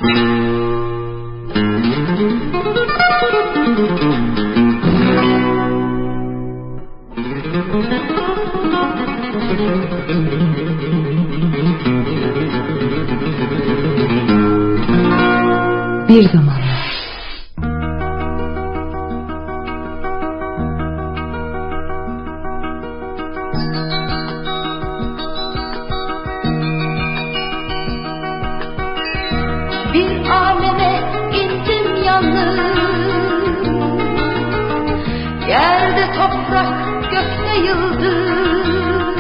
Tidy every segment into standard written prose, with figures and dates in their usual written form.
Bir zamanlar. Bir aleme indim yalnız, yerde toprak gökte yıldız.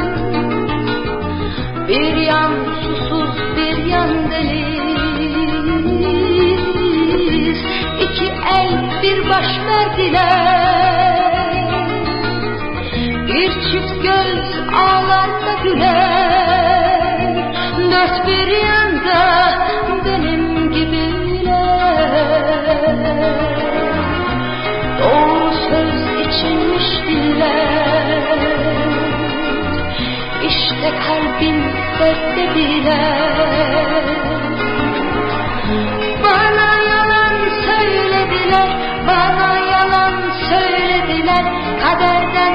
Bir yan susuz bir yan deniz, iki el bir baş verdiler. Bir çift göz ağlarda güler, dört bir yanda benim gibiler. Doğru söz içinmiş diller, İşte kalbin dediler. Bana yalan söylediler, bana yalan söylediler, kaderden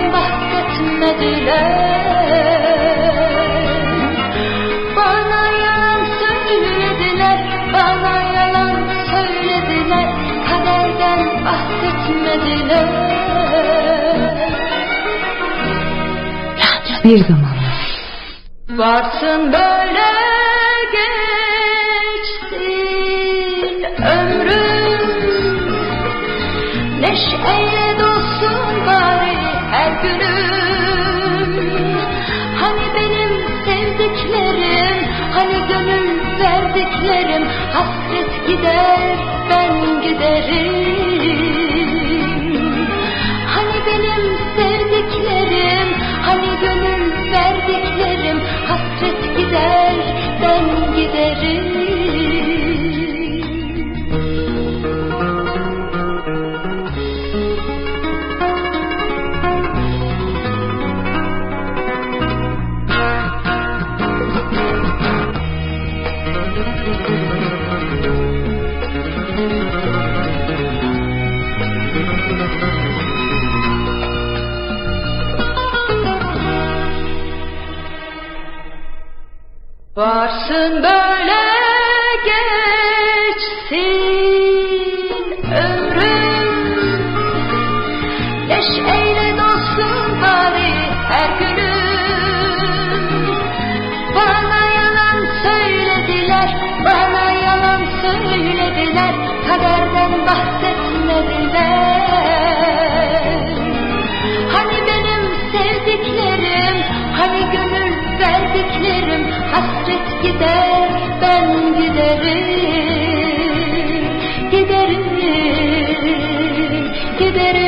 bahsetmediler. Bana yalan söylediler, bana yalan söylediler, kaderden bahsetmediler. Bir zamanlar. Varsın böyle geçsin ömrüm, neşeyle dolsun bari her günüm. Hani benim sevdiklerim, hani gönül verdiklerim, hasret gider ben giderim. Hani benim sevdiklerim, hani gönül verdiklerim, hasret gider ben giderim. Varsın böyle geçsin ömrüm, neşeyle dolsun bari her günüm. Bana yalan söylediler, bana yalan söylediler, kaderden bahsetmediler. Hani benim sevdiklerim, hani gönül verdiklerim, hasret gider ben giderim, giderim, giderim.